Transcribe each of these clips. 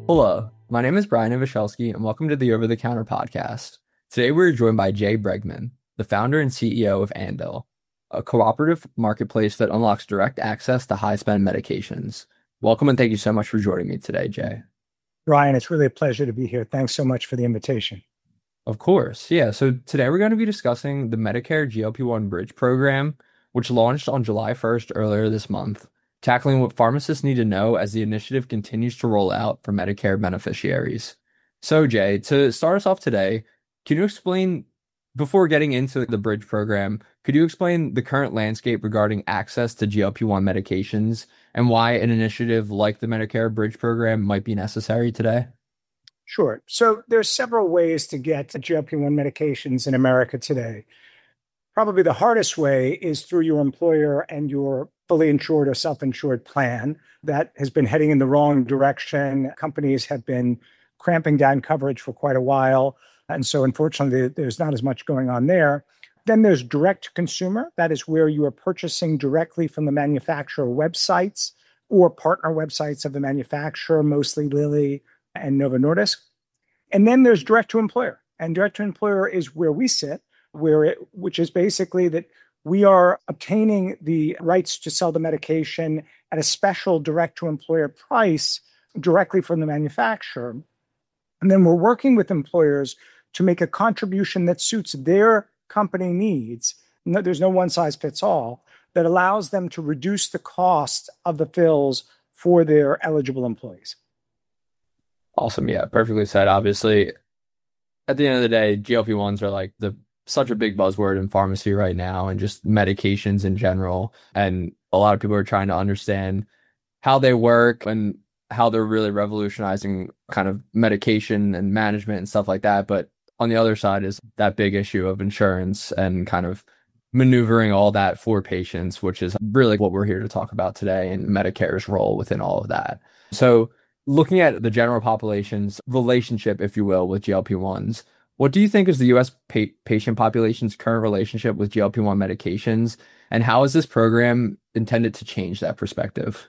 Hello, my name is Brian Ivashelsky, and welcome to the Over the Counter podcast. Today we're joined by Jay Bregman, the founder and CEO of Andel, a cooperative marketplace that unlocks direct access to high-spend medications. Welcome and thank you so much for joining me today, Jay. Ryan, it's really a pleasure to be here. Thanks so much for the invitation. Of course, yeah. So today we're going to be discussing the Medicare GLP-1 Bridge program, which launched on July 1st earlier this month, tackling what pharmacists need to know as the initiative continues to roll out for Medicare beneficiaries. So, Jay, to start us off today, can you explain, before getting into the Bridge program, could you explain the current landscape regarding access to GLP-1 medications and why an initiative like the Medicare Bridge program might be necessary today? Sure. So there's several ways to get GLP-1 medications in America today. Probably the hardest way is through your employer and your fully insured or self-insured plan. That has been heading in the wrong direction. Companies have been cramping down coverage for quite a while. And so unfortunately, there's not as much going on there. Then there's direct to consumer. That is where you are purchasing directly from the manufacturer websites or partner websites of the manufacturer, mostly Lilly and Novo Nordisk. And then there's direct to employer. And direct to employer is where we sit, which is basically that we are obtaining the rights to sell the medication at a special direct to employer price directly from the manufacturer. And then we're working with employers to make a contribution that suits their company needs. No, there's no one size fits all that allows them to reduce the cost of the fills for their eligible employees. Awesome. Yeah, perfectly said. Obviously, at the end of the day, GLP-1s are like the such a big buzzword in pharmacy right now and just medications in general. And a lot of people are trying to understand how they work and how they're really revolutionizing kind of medication and management and stuff like that. But on the other side is that big issue of insurance and kind of maneuvering all that for patients, which is really what we're here to talk about today and Medicare's role within all of that. So looking at the general population's relationship, if you will, with GLP-1s, what do you think is the U.S. patient population's current relationship with GLP-1 medications, and how is this program intended to change that perspective?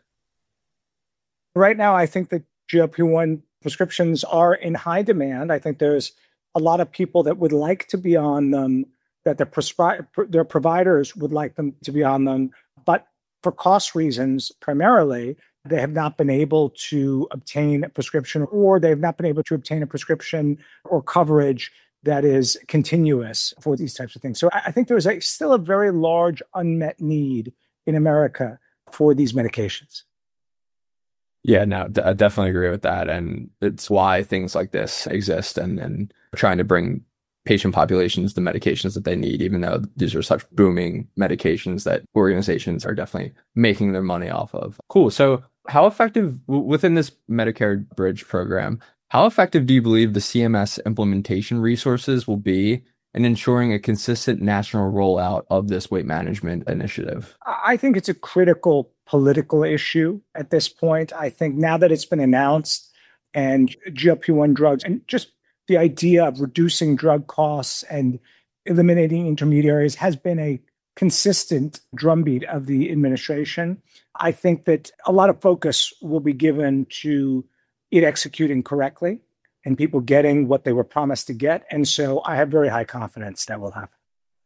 Right now, I think that GLP-1 prescriptions are in high demand. I think there's a lot of people that would like to be on them, that their providers would like them to be on them, but for cost reasons, primarily, they have not been able to obtain a prescription, or they've not been able to obtain a prescription or coverage that is continuous for these types of things. So I think there's still a very large unmet need in America for these medications. Yeah, no, I definitely agree with that. And it's why things like this exist and trying to bring patient populations the medications that they need, even though these are such booming medications that organizations are definitely making their money off of. Cool. So how effective within this Medicare Bridge program, how effective do you believe the CMS implementation resources will be in ensuring a consistent national rollout of this weight management initiative? I think it's a critical political issue at this point. I think now that it's been announced and GLP-1 drugs and just the idea of reducing drug costs and eliminating intermediaries has been a consistent drumbeat of the administration. I think that a lot of focus will be given to it executing correctly and people getting what they were promised to get. And so I have very high confidence that will happen.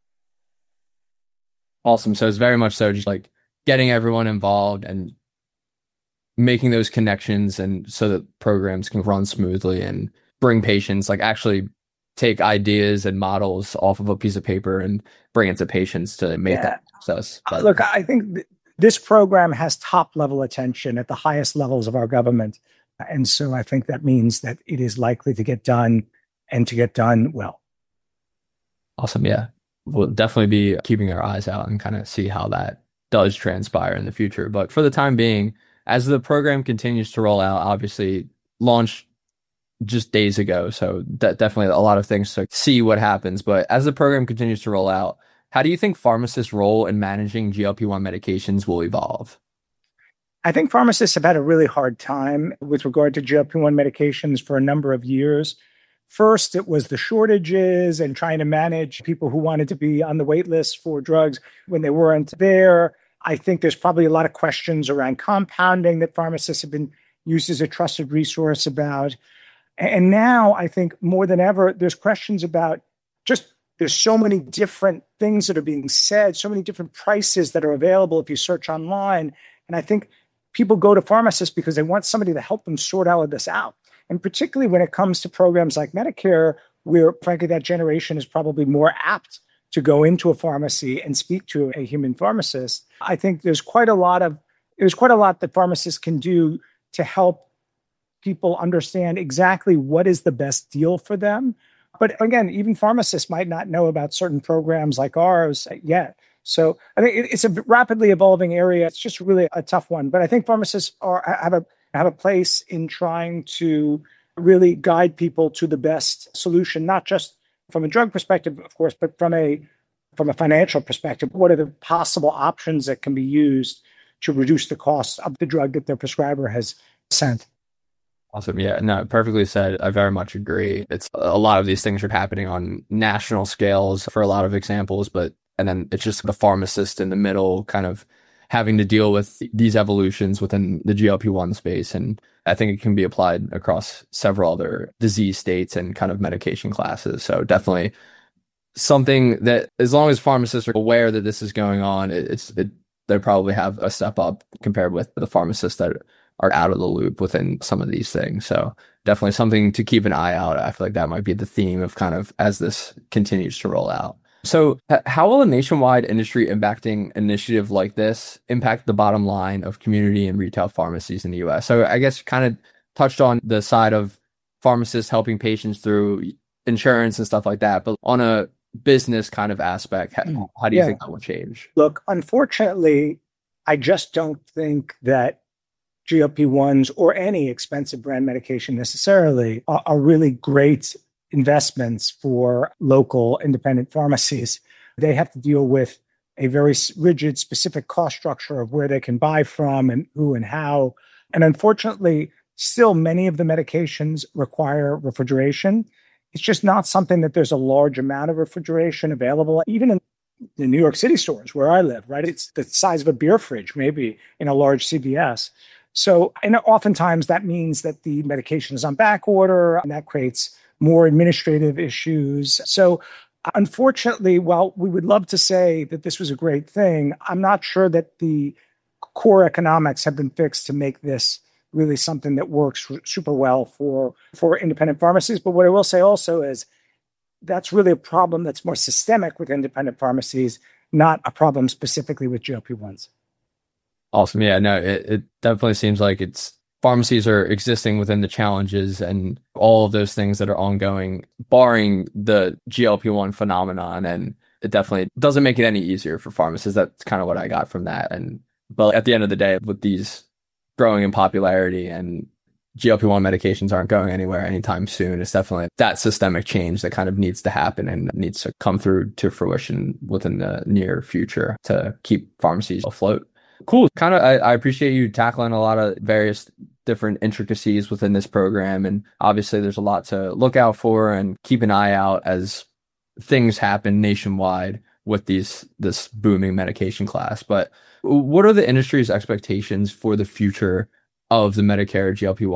Awesome. So it's very much so just like getting everyone involved and making those connections and so that programs can run smoothly and bring patients, like actually take ideas and models off of a piece of paper and bring it to patients to make that process. Look, I think this program has top level attention at the highest levels of our government. And so I think that means that it is likely to get done and to get done well. Awesome. Yeah. We'll definitely be keeping our eyes out and kind of see how that does transpire in the future. But for the time being, as the program continues to roll out, obviously launched just days ago. So definitely a lot of things to see what happens. But as the program continues to roll out, how do you think pharmacists' role in managing GLP-1 medications will evolve? I think pharmacists have had a really hard time with regard to GLP-1 medications for a number of years. First, it was the shortages and trying to manage people who wanted to be on the wait list for drugs when they weren't there. I think there's probably a lot of questions around compounding that pharmacists have been used as a trusted resource about. And now I think more than ever, there's questions about just there's so many different things that are being said, so many different prices that are available if you search online. And I think people go to pharmacists because they want somebody to help them sort all of this out. And particularly when it comes to programs like Medicare, where frankly that generation is probably more apt to go into a pharmacy and speak to a human pharmacist. I think there's quite a lot that pharmacists can do to help people understand exactly what is the best deal for them. But again, even pharmacists might not know about certain programs like ours yet. So I think it's a rapidly evolving area. It's just really a tough one. But I think pharmacists have a place in trying to really guide people to the best solution, not just from a drug perspective, of course, but from a financial perspective. What are the possible options that can be used to reduce the cost of the drug that their prescriber has sent? Awesome. Yeah, no, perfectly said. I very much agree. It's a lot of these things are happening on national scales for a lot of examples, and then it's just the pharmacist in the middle kind of having to deal with these evolutions within the GLP-1 space. And I think it can be applied across several other disease states and kind of medication classes. So definitely something that as long as pharmacists are aware that this is going on, they probably have a step up compared with the pharmacists that are out of the loop within some of these things. So definitely something to keep an eye out. I feel like that might be the theme of kind of as this continues to roll out. So how will a nationwide industry impacting initiative like this impact the bottom line of community and retail pharmacies in the US? So I guess you kind of touched on the side of pharmacists helping patients through insurance and stuff like that, but on a business kind of aspect, how do you think that will change? Look, unfortunately, I just don't think that GLP-1s or any expensive brand medication necessarily are really great investments for local independent pharmacies. They have to deal with a very rigid, specific cost structure of where they can buy from and who and how. And unfortunately, still many of the medications require refrigeration. It's just not something that there's a large amount of refrigeration available, even in the New York City stores where I live, right? It's the size of a beer fridge, maybe in a large CVS. So, and oftentimes that means that the medication is on back order, and that creates more administrative issues. So, unfortunately, while we would love to say that this was a great thing, I'm not sure that the core economics have been fixed to make this really something that works super well for independent pharmacies. But what I will say also is that's really a problem that's more systemic with independent pharmacies, not a problem specifically with GLP-1s. Awesome. Yeah, no, it definitely seems like pharmacies are existing within the challenges and all of those things that are ongoing, barring the GLP-1 phenomenon. And it definitely doesn't make it any easier for pharmacists. That's kind of what I got from that. But at the end of the day, with these growing in popularity and GLP-1 medications aren't going anywhere anytime soon, it's definitely that systemic change that kind of needs to happen and needs to come through to fruition within the near future to keep pharmacies afloat. Cool. Kind of, I appreciate you tackling a lot of various different intricacies within this program. And obviously there's a lot to look out for and keep an eye out as things happen nationwide with this booming medication class. But what are the industry's expectations for the future of the Medicare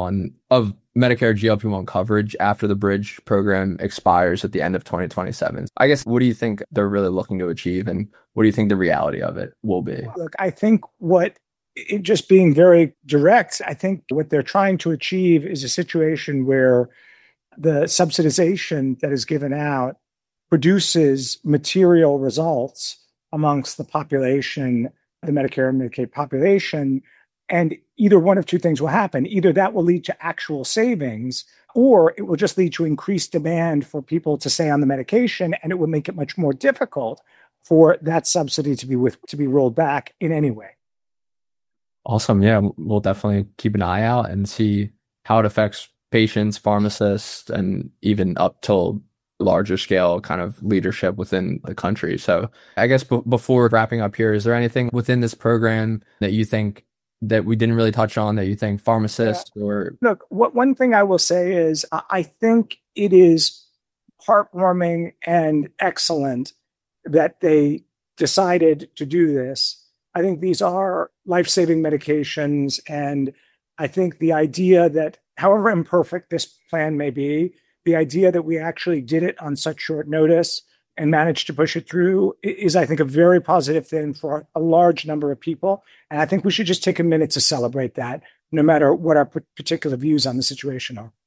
GLP-1 coverage after the Bridge program expires at the end of 2027? I guess, what do you think they're really looking to achieve, and what do you think the reality of it will be? Look, I think just being very direct, I think what they're trying to achieve is a situation where the subsidization that is given out produces material results amongst the population, the Medicare and Medicaid population. And either one of two things will happen. Either that will lead to actual savings, or it will just lead to increased demand for people to stay on the medication, and it will make it much more difficult for that subsidy to be rolled back in any way. Awesome. Yeah, we'll definitely keep an eye out and see how it affects patients, pharmacists, and even up till larger scale kind of leadership within the country. So I guess before wrapping up here, is there anything within this program that you think that we didn't really touch on that you think pharmacists or... Look, one thing I will say is I think it is heartwarming and excellent that they decided to do this. I think these are life-saving medications, and I think the idea that, however imperfect this plan may be, the idea that we actually did it on such short notice and managed to push it through is, I think, a very positive thing for a large number of people. And I think we should just take a minute to celebrate that, no matter what our particular views on the situation are.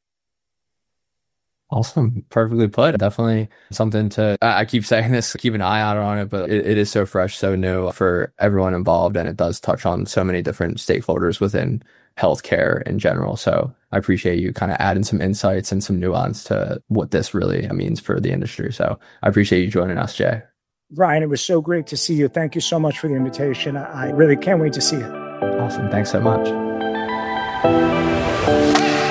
Awesome. Perfectly put. Definitely something to, I keep saying this, keep an eye out on it, but it is so fresh, so new for everyone involved. And it does touch on so many different stakeholders within healthcare in general. So I appreciate you kind of adding some insights and some nuance to what this really means for the industry. So I appreciate you joining us, Jay. Ryan, it was so great to see you. Thank you so much for the invitation. I really can't wait to see it. Awesome. Thanks so much.